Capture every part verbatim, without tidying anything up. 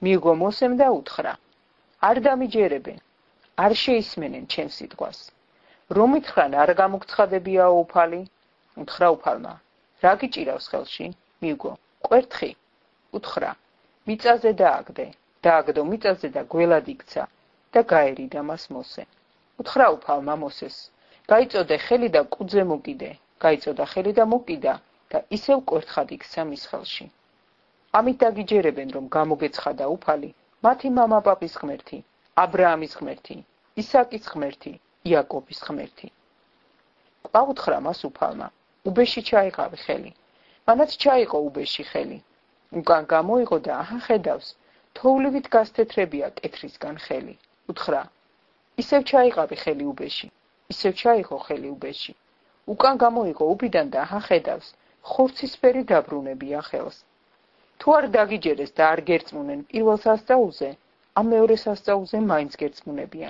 მიიღო მოსემ და უთხრა: არ დამიჯერებენ, არ შეისმენენ ჩემს სიტყვას. რომ ითხრან არ გამოგცხადებიაო უფალი? უთხრა უფალმა: რა გიჭირავს ხელში? მიიღო: კვერთხი. უთხრა: მიწაზე დააგდე. დააგდო მიწაზე და გველად იქცა და გაერიდა მას მოსე. უთხრა უფალმა მოსეს: გაიწოდე ხელი და კუძზე მოკიდე. გაიწოდა ხელი და მოკიდა და ისევ კვერთხად იქცა მის ხელში. ამით დაგიჯერებენ, რომ გამოგეცხადა უფალი მათი მამა-პაპის ღმერთი, აბრაამის ღმერთი, ისააკის ღმერთი, იაკობის ღმერთი. კვლავ უთხრა მას უფალმა: უბეში ჩაიყავი ხელი. მანაც ჩაიყო უბეში ხელი. უკან გამოიღო და აჰა ხედავს, თოვლივით გასთეთრებია კეთრისგან ხელი. უთხრა: ისევ ჩაიყავი ხელი უბეში. ისევ ჩაიყო ხელი უბეში. უკან გამოიღო უბიდან და აჰა ხედავს, ხორცისფერი დაბრუნებია ხელს. თუ არ დაგიჯერეს და არ გერწმუნენ პირველ სასწაულზე, ამ მეორე სასწაულზე მაინც გერწმუნებიან.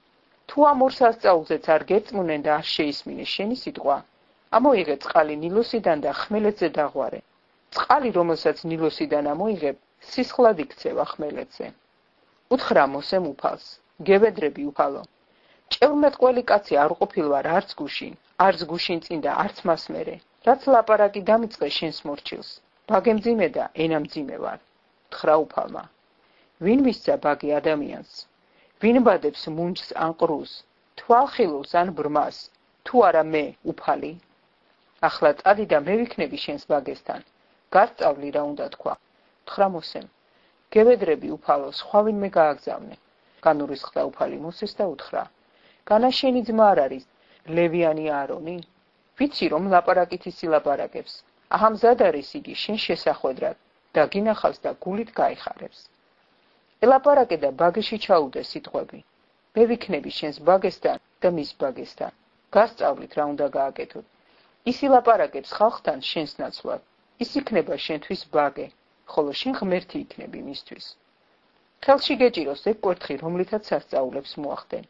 თუ ამ ორ სასწაულზეც არ გერწმუნენ და არ შეისმინეს შენი სიტყვა, ამოიღე წყალი ნილოსიდან და ხმელეთზე დაღვარე. წყალი, რომელსაც ნილოსიდან ამოიღებ, სისხლად იქცევა ხმელეთზე. უთხრა მოსემ უფალს: გევედრები უფალო, ჭევლმეტყველი კაცი არ ყოფილ ვარ არც გუშინ, არც გუშინ წინ და არც მას მერე, რაც ლაპარაკი დამიწყე შენს მორჩილს. ბაგე მძიმე და ენა მძიმე ვარ. უთხრა უფალმა: ვინ მისცა ბაგი ადამიანს? ვინ ბადებს მუნჯს ან ყრუს, თვალხილულს ან ბრმას, თუ არა მე, უფალი? ახლა წადი და მე ვიქნები შენს ბაგესთან. გასწავლი რა უნდა თქვა. უთხრა მოსემ: გევედრები უფალო, სხვა ვინმე გააგზავნე. განურისხდა უფალი მოსეს და უთხრა: განა შენი ძმა არ არის ლევიანი აარონი? ვიცი რომ ლაპარაკით ისილაპარაკებს. აჰა მზად არის იგი შენ შესახვედრად და გინახავს და გულით გაიხარებს. ელაპარაკე და ბაგეში ჩაუდე სიტყვები. მე ვიქნები შენს ბაგესთან და მის ბაგესთან. გასწავლით რა უნდა გააკეთოთ. ის ილაპარაკებს ხალხთან შენს ნაცვლად. ის იქნება შენთვის ბაგე, ხოლო შენ ღმერთი იქნები მისთვის. ხელში გეჭიროს ეგ კვერთხი, რომლითაც სასწაულებს მოახდენ.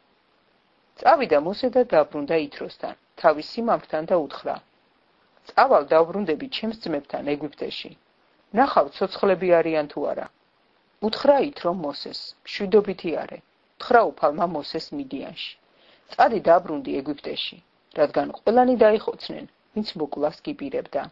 წავიდა მოსე და დაბრუნდა ითროსთან, თავის სიმამრთან და უთხრა: წავალ დავბრუნდები ჩემს ძმებთან ეგვიპტეში. ნახავ ცოცხლები არიან თუ არა. უთხრა ითრო მოსეს: მშვიდობითი არე. უთხრა უფალმა მოსეს მიდიანში: წადი დაბრუნდი ეგვიპტეში, რადგან ყველანი დაიხოცნენ, ვინც მოკვლას გიპირებდა.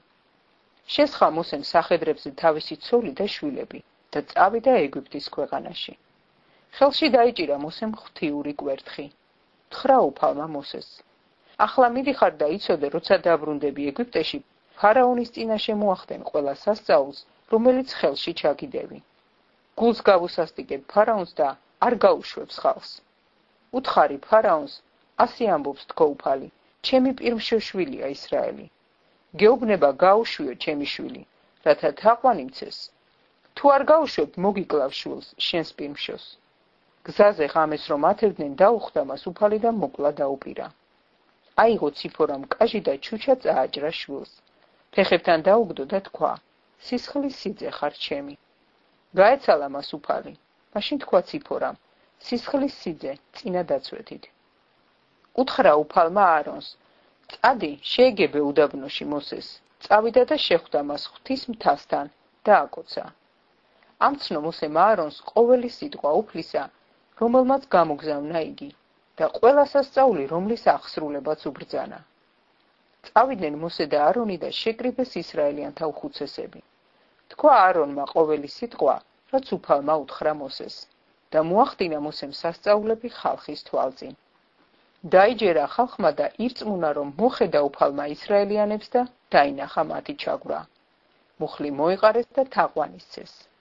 შესხა მოსემ სახედრებზე თავისი ცოლი და შვილები და წავიდა ეგვიპტის ქვეყანაში. ხელში დაიჭირა მოსემ ღვთიური კვერთხი. უთხრა უფალმა მოსეს: ახლა მიდიხარ და იცოდე, როცა დაბრუნდები ეგვიპტეში, ფარაონის წინაშე მოახდენ ყველა სასწაულს, რომელიც ხელში ჩაგიდევი. გულს გავუსასტიკებ ფარაონს და არ გაუშვებს ხალხს. უთხარი ფარაონს, ასე ამბობს თქო უფალი, ჩემი პირმშოშვილია ისრაელი. გეუბნება გაუშვიო ჩემი შვილი, რათა თაყვანი მცეს. თუ არ გაუშვებ, მოგიკლავ შვილს, შენს პირმშოს. გზაზე ღამეს რომ ათევდნენ, დაუხდა მას უფალი და მოკლა დაუპირა. აიღო ციფორამ კაჟი და ჩუჩა წააჭრა შვილს. ფეხებთან დაუგდო და თქვა: სისხლის სიძე ხარ ჩემი. გაეცალა მას უფალი. მაშინ თქვა ციფორამ: სისხლის სიძე, წინა დაცვეთით. უთხრა უფალმა აარონს: წადი, შეეგებე უდაბნოში მოსეს. წავიდა და შეხვდა მას ღვთის მთასთან და აკოცა. ამცნო მოსემ აარონს ყოველი სიტყვა უფლისა, რომელმაც გამოგზავნა იგი, და ყველა სასწაული, რომლის აღსრულებაც უბრძანა. წავიდნენ მოსე და აარონი და შეკრიბეს ისრაელიანთა უხუცესები. თქვა აარონმა ყოველი სიტყვა, რაც უფალმა უთხრა მოსეს, და მოახდინა მოსემ სასწაულები ხალხის თვალწინ. დაიჯერა ხალხმა და ირწმუნა, რომ მოხედა უფალმა ისრაელიანებს და დაინახა მათი ჩაგვრა. მუხლი მოეყარეს და თაყვანი სცეს.